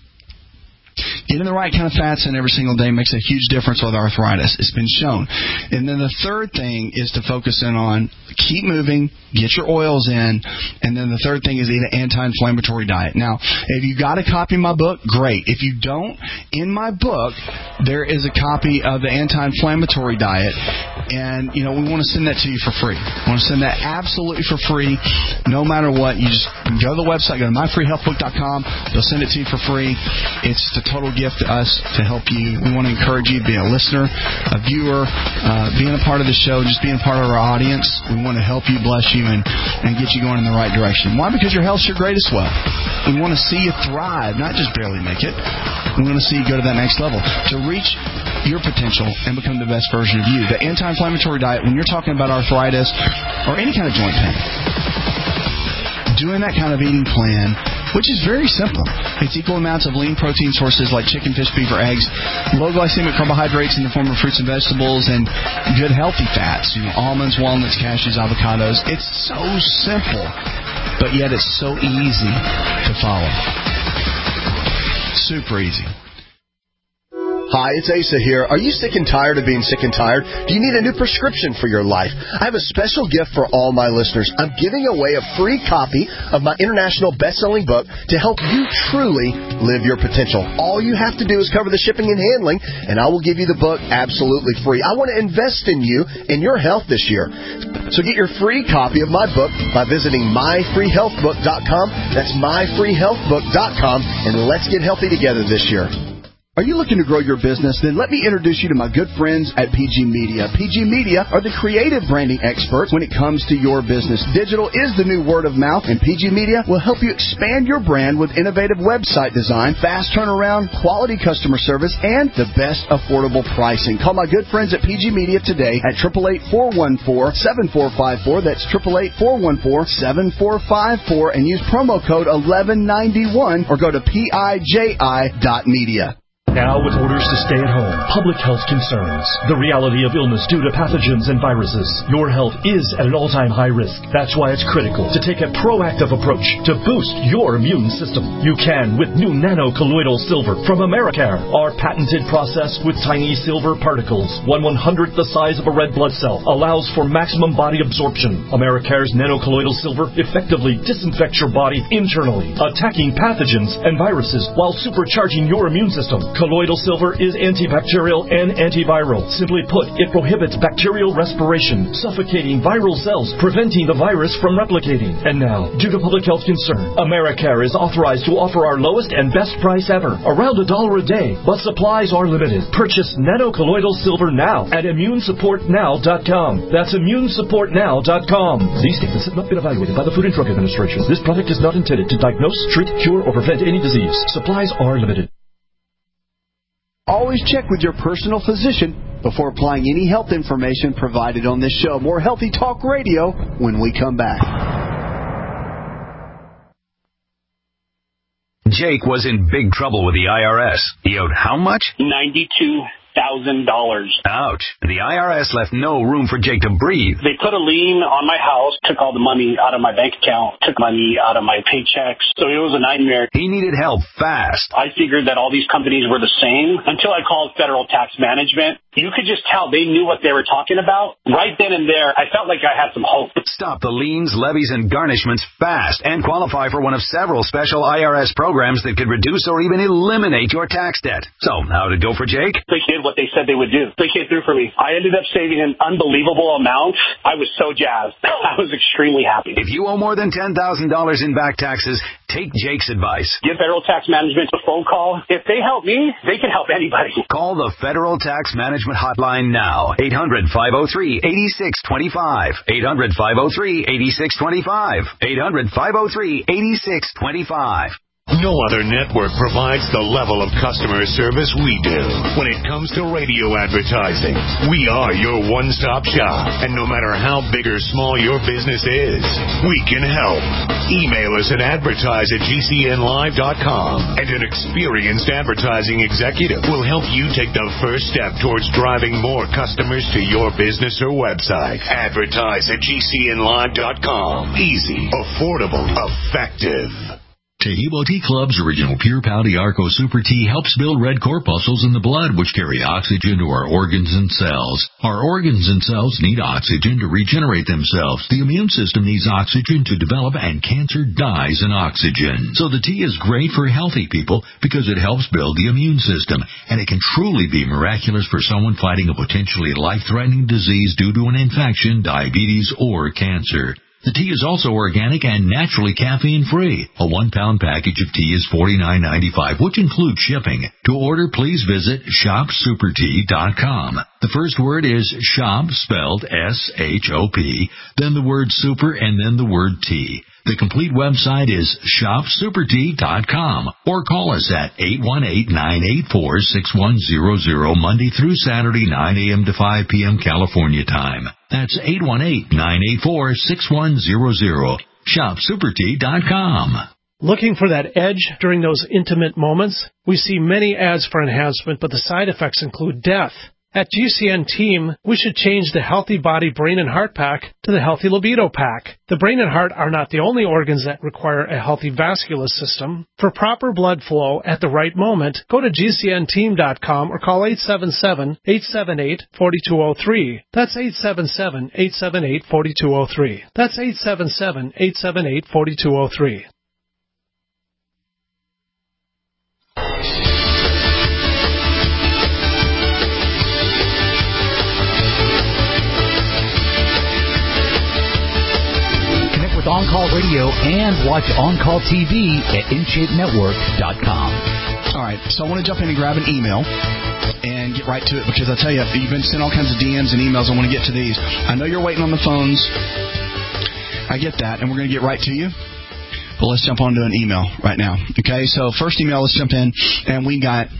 getting the right kind of fats in every single day makes a huge difference with arthritis. It's been shown. And then the third thing is to focus in on keep moving, get your oils in, and then the third thing is eat an anti-inflammatory diet. Now, if you got a copy of my book, great. If you don't, in my book, there is a copy of the anti-inflammatory diet, and, we want to send that to you for free. We want to send that absolutely for free, no matter what. You just go to the website, go to myfreehealthbook.com. They'll send it to you for free. It's a total gift to us to help you. We want to encourage you to be a listener, a viewer, being a part of the show, just being a part of our audience. We want to help you, bless you, and get you going in the right direction. Why? Because your health's your greatest wealth. We want to see you thrive, not just barely make it. We want to see you go to that next level. To reach your potential and become the best version of you. The anti-inflammatory diet, when you're talking about arthritis or any kind of joint pain, doing that kind of eating plan, which is very simple. It's equal amounts of lean protein sources like chicken, fish, beef, or eggs, low glycemic carbohydrates in the form of fruits and vegetables, and good healthy fats, almonds, walnuts, cashews, avocados. It's so simple, but yet it's so easy to follow. Super easy. Hi, it's Asa here. Are you sick and tired of being sick and tired? Do you need a new prescription for your life? I have a special gift for all my listeners. I'm giving away a free copy of my international best-selling book to help you truly live your potential. All you have to do is cover the shipping and handling, and I will give you the book absolutely free. I want to invest in you and your health this year. So get your free copy of my book by visiting myfreehealthbook.com. That's myfreehealthbook.com, and let's get healthy together this year. Are you looking to grow your business? Then let me introduce you to my good friends at PG Media. PG Media are the creative branding experts when it comes to your business. Digital is the new word of mouth, and PG Media will help you expand your brand with innovative website design, fast turnaround, quality customer service, and the best affordable pricing. Call my good friends at PG Media today at 888-414-7454. That's 888-414-7454, and use promo code 1191 or go to PIJI.media. Now, with orders to stay at home, public health concerns, the reality of illness due to pathogens and viruses, your health is at an all-time high risk. That's why it's critical to take a proactive approach to boost your immune system. You can with new nano-colloidal silver from Americare. Our patented process with tiny silver particles, 1/100th the size of a red blood cell, allows for maximum body absorption. Americare's nano-colloidal silver effectively disinfects your body internally, attacking pathogens and viruses while supercharging your immune system. Colloidal silver is antibacterial and antiviral. Simply put, it prohibits bacterial respiration, suffocating viral cells, preventing the virus from replicating. And now, due to public health concern, Americare is authorized to offer our lowest and best price ever, around $1 a day, but supplies are limited. Purchase nano-colloidal silver now at immunesupportnow.com. That's immunesupportnow.com. These statements have not been evaluated by the Food and Drug Administration. This product is not intended to diagnose, treat, cure, or prevent any disease. Supplies are limited. Always check with your personal physician before applying any health information provided on this show. More Healthy Talk Radio when we come back. Jake was in big trouble with the IRS. He owed how much? $92,000. Ouch. The IRS left no room for Jake to breathe. They put a lien on my house, took all the money out of my bank account, took money out of my paychecks. So it was a nightmare. He needed help fast. I figured that all these companies were the same until I called Federal Tax Management. You could just tell they knew what they were talking about. Right then and there, I felt like I had some hope. Stop the liens, levies, and garnishments fast and qualify for one of several special IRS programs that could reduce or even eliminate your tax debt. So, how did it go for Jake? They did what they said they would do. They came through for me. I ended up saving an unbelievable amount. I was so jazzed. I was extremely happy. If you owe more than $10,000 in back taxes, take Jake's advice. Give Federal Tax Management a phone call. If they help me, they can help anybody. Call the Federal Tax Management Hotline now. 800-503-8625. 800-503-8625. 800-503-8625. No other network provides the level of customer service we do. When it comes to radio advertising, we are your one-stop shop. And no matter how big or small your business is, we can help. Email us at advertise@gcnlive.com, and an experienced advertising executive will help you take the first step towards driving more customers to your business or website. Advertise@gcnlive.com. Easy, affordable, effective. Tahibo Tea Club's original Pure Pau Arco Super Tea helps build red corpuscles in the blood, which carry oxygen to our organs and cells. Our organs and cells need oxygen to regenerate themselves. The immune system needs oxygen to develop, and cancer dies in oxygen. So the tea is great for healthy people because it helps build the immune system, and it can truly be miraculous for someone fighting a potentially life-threatening disease due to an infection, diabetes, or cancer. The tea is also organic and naturally caffeine-free. A 1-pound package of tea is $49.95, which includes shipping. To order, please visit shopsupertea.com. The first word is shop, spelled S-H-O-P, then the word super, and then the word tea. The complete website is shopsupertea.com or call us at 818-984-6100 Monday through Saturday, 9 a.m. to 5 p.m. California time. That's 818-984-6100. shopsupertea.com. Looking for that edge during those intimate moments? We see many ads for enhancement, but the side effects include death. At GCN Team, we should change the Healthy Body, Brain, and Heart Pack to the Healthy Libido Pack. The brain and heart are not the only organs that require a healthy vascular system. For proper blood flow at the right moment, go to GCNteam.com or call 877-878-4203. That's 877-878-4203. That's 877-878-4203. With On-Call Radio and watch On-Call TV at InShapeNetwork.com. All right, so I want to jump in and grab an email and get right to it because I tell you, you've been sending all kinds of DMs and emails. I want to get to these. I know you're waiting on the phones. I get that, and we're going to get right to you. But let's jump on to an email right now. Okay, so first email, let's jump in, and we got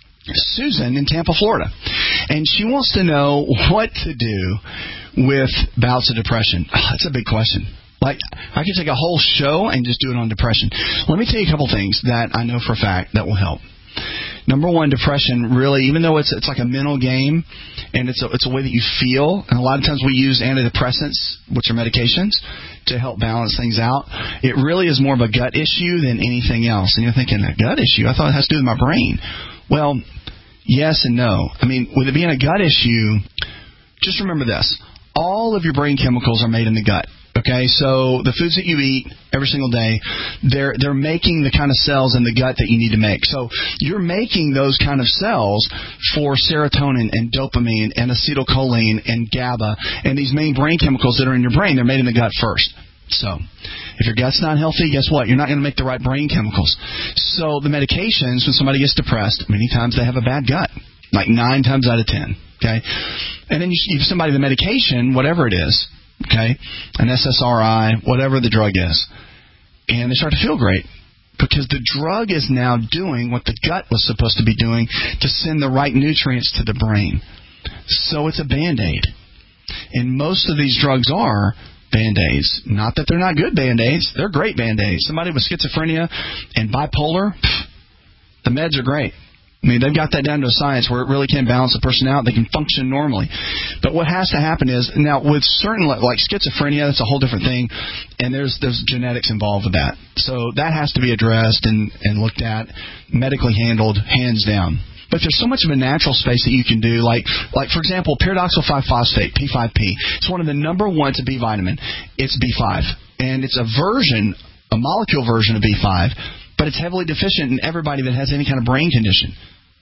Susan in Tampa, Florida. And she wants to know what to do with bouts of depression. That's a big question. Like, I could take a whole show and just do it on depression. Let me tell you a couple things that I know for a fact that will help. Number one, depression really, even though it's like a mental game and it's a way that you feel, and a lot of times we use antidepressants, which are medications, to help balance things out. It really is more of a gut issue than anything else. And you're thinking, a gut issue? I thought it has to do with my brain. Well, yes and no. I mean, with it being a gut issue, just remember this. All of your brain chemicals are made in the gut. Okay, so the foods that you eat every single day, they're making the kind of cells in the gut that you need to make. So you're making those kind of cells for serotonin and dopamine and acetylcholine and GABA and these main brain chemicals that are in your brain. They're made in the gut first. So if your gut's not healthy, guess what? You're not going to make the right brain chemicals. So the medications, when somebody gets depressed, many times they have a bad gut, like 9 times out of 10. Okay, and then you give somebody the medication, whatever it is. Okay, an SSRI, whatever the drug is, and they start to feel great because the drug is now doing what the gut was supposed to be doing to send the right nutrients to the brain. So it's a Band-Aid, and most of these drugs are Band-Aids. Not that they're not good Band-Aids. They're great Band-Aids. Somebody with schizophrenia and bipolar, the meds are great. I mean, they've got that down to a science where it really can balance a person out. They can function normally. But what has to happen is, now with certain, like schizophrenia, that's a whole different thing, and there's genetics involved with that. So that has to be addressed and looked at, medically handled, hands down. But there's so much of a natural space that you can do, like for example, pyridoxal 5-phosphate, P5P. It's one of the number one, it's a B vitamin. It's B5. And it's a molecule version of B5, but it's heavily deficient in everybody that has any kind of brain condition.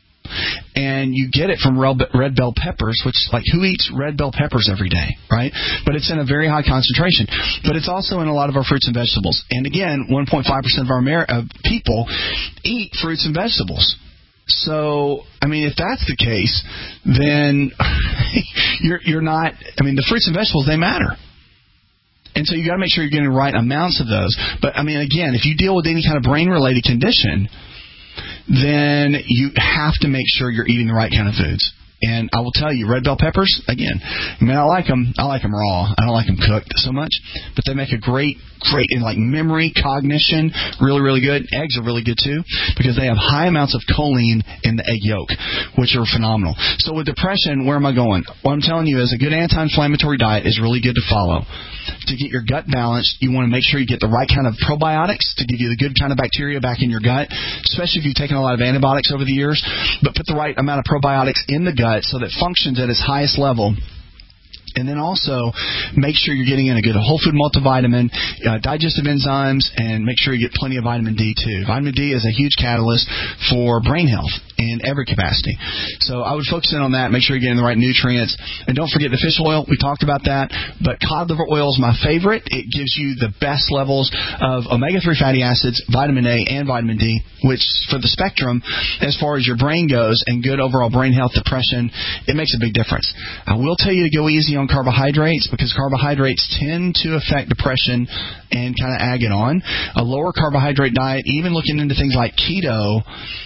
And you get it from red bell peppers, which, like, who eats red bell peppers every day, right? But it's in a very high concentration. But it's also in a lot of our fruits and vegetables. And again, 1.5% of our people eat fruits and vegetables. So, I mean, if that's the case, then you're not, I mean, the fruits and vegetables, they matter. And so you got to make sure you're getting the right amounts of those. But, I mean, again, if you deal with any kind of brain-related condition, then you have to make sure you're eating the right kind of foods. And I will tell you, red bell peppers, again, I mean, I like them raw. I don't like them cooked so much. But they make a great, in like memory, cognition, really, really good. Eggs are really good, too, because they have high amounts of choline in the egg yolk, which are phenomenal. So with depression, where am I going? What I'm telling you is a good anti-inflammatory diet is really good to follow. To get your gut balanced, you want to make sure you get the right kind of probiotics to give you the good kind of bacteria back in your gut, especially if you've taken a lot of antibiotics over the years. But put the right amount of probiotics in the gut so that it functions at its highest level. And then also make sure you're getting in a good whole food multivitamin, digestive enzymes, and make sure you get plenty of vitamin D too. Vitamin D is a huge catalyst for brain health. in every capacity. So I would focus in on that, make sure you're getting the right nutrients. And don't forget the fish oil. We talked about that. But cod liver oil is my favorite. It gives you the best levels of omega-3 fatty acids, vitamin A, and vitamin D, which for the spectrum, as far as your brain goes and good overall brain health, depression, it makes a big difference. I will tell you to go easy on carbohydrates because carbohydrates tend to affect depression and kind of ag it on. A lower carbohydrate diet, even looking into things like keto,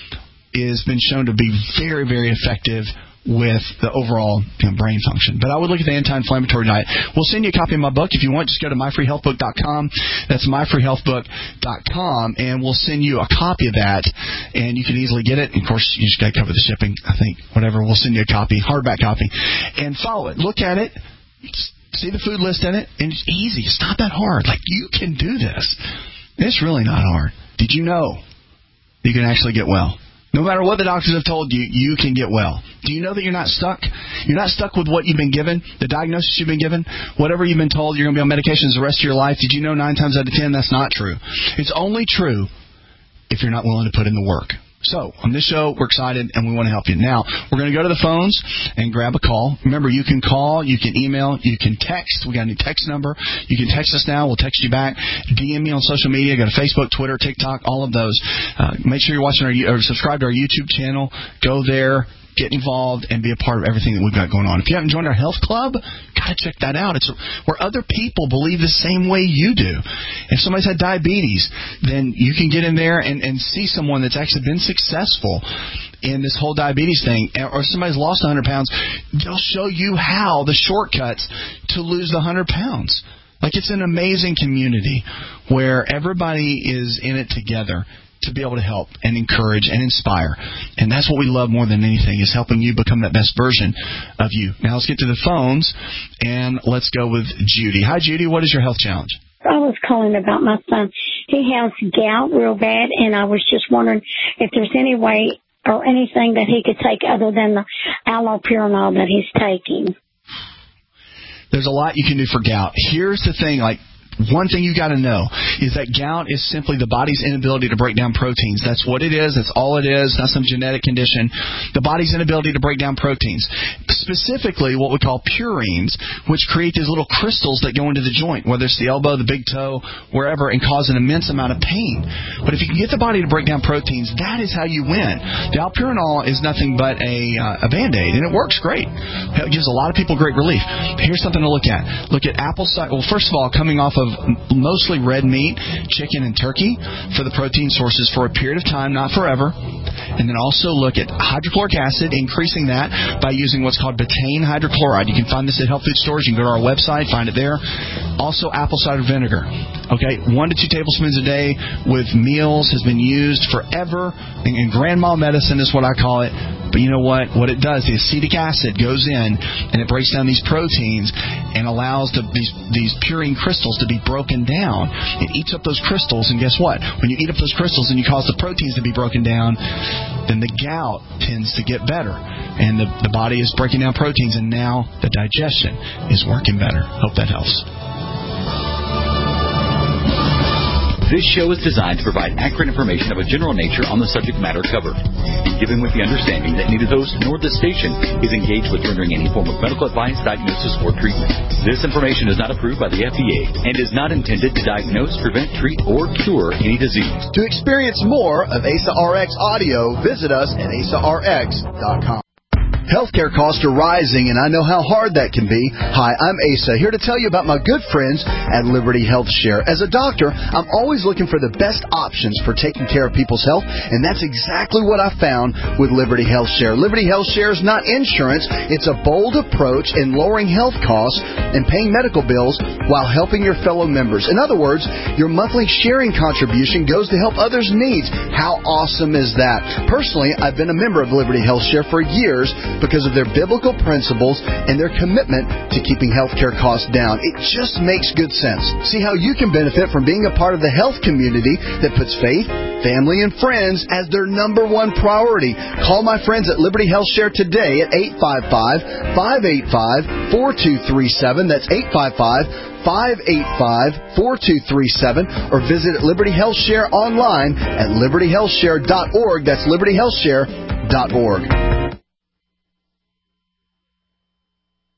has been shown to be very, very effective with the overall brain function. But I would look at the anti-inflammatory diet. We'll send you a copy of my book. If you want, just go to myfreehealthbook.com. That's myfreehealthbook.com, and we'll send you a copy of that, and you can easily get it. Of course, you just got to cover the shipping, I think. Whatever, we'll send you a copy, hardback copy, and follow it. Look at it. See the food list in it, and it's easy. It's not that hard. Like, you can do this. It's really not hard. Did you know you can actually get well? No matter what the doctors have told you, you can get well. Do you know that you're not stuck? You're not stuck with what you've been given, the diagnosis you've been given, whatever you've been told you're going to be on medications the rest of your life. Did you know 9 times out of 10 that's not true? It's only true if you're not willing to put in the work. So, on this show, we're excited, and we want to help you. Now, we're going to go to the phones and grab a call. Remember, you can call, you can email, you can text. We got a new text number. You can text us now. We'll text you back. DM me on social media. Go to Facebook, Twitter, TikTok, all of those. Make sure you're watching or subscribe to our YouTube channel. Go there. Get involved and be a part of everything that we've got going on. If you haven't joined our health club, got to check that out. It's where other people believe the same way you do. If somebody's had diabetes, then you can get in there and see someone that's actually been successful in this whole diabetes thing. Or if somebody's lost 100 pounds, they'll show you how, the shortcuts to lose the 100 pounds. Like, it's an amazing community where everybody is in it together to be able to help and encourage and inspire. And that's what we love more than anything, is helping you become that best version of you. Now let's get to the phones, and let's go with Judy. Hi, Judy. What is your health challenge? I was calling about my son. He has gout real bad, and I was just wondering if there's any way or anything that he could take other than the allopurinol that he's taking. There's a lot you can do for gout. Here's the thing, one thing you got to know is that gout is simply the body's inability to break down proteins. That's what it is. That's all it is. Not some genetic condition. The body's inability to break down proteins. Specifically, what we call purines, which create these little crystals that go into the joint, whether it's the elbow, the big toe, wherever, and cause an immense amount of pain. But if you can get the body to break down proteins, that is how you win. The allopurinol is nothing but a Band-Aid, and it works great. It gives a lot of people great relief. Here's something to look at. Look at apple cider. Well, first of all, coming off of mostly red meat, chicken, and turkey for the protein sources for a period of time, not forever. And then also look at hydrochloric acid, increasing that by using what's called betaine hydrochloride. You can find this at health food stores. You can go to our website, find it there. Also, apple cider vinegar. Okay, 1 to 2 tablespoons a day with meals has been used forever. And grandma medicine is what I call it. But you know what? What it does, the acetic acid goes in and it breaks down these proteins and allows these purine crystals to be broken down. It eats up those crystals, and guess what? When you eat up those crystals and you cause the proteins to be broken down, then the gout tends to get better. And the body is breaking down proteins, and now the digestion is working better. Hope that helps. This show is designed to provide accurate information of a general nature on the subject matter covered, given with the understanding that neither host nor the station is engaged with rendering any form of medical advice, diagnosis, or treatment. This information is not approved by the FDA and is not intended to diagnose, prevent, treat, or cure any disease. To experience more of ASA RX audio, visit us at asarx.com. Healthcare costs are rising, and I know how hard that can be. Hi, I'm Asa, here to tell you about my good friends at Liberty Health Share. As a doctor, I'm always looking for the best options for taking care of people's health, and that's exactly what I found with Liberty Health Share. Liberty Health Share is not insurance. It's a bold approach in lowering health costs and paying medical bills while helping your fellow members. In other words, your monthly sharing contribution goes to help others' needs. How awesome is that? Personally, I've been a member of Liberty Health Share for years because of their biblical principles and their commitment to keeping healthcare costs down. It just makes good sense. See how you can benefit from being a part of the health community that puts faith, family, and friends as their number one priority. Call my friends at Liberty Health Share today at 855-585-4237. That's 855-585-4237, or visit Liberty Health Share online at libertyhealthshare.org. That's libertyhealthshare.org. allopure.org.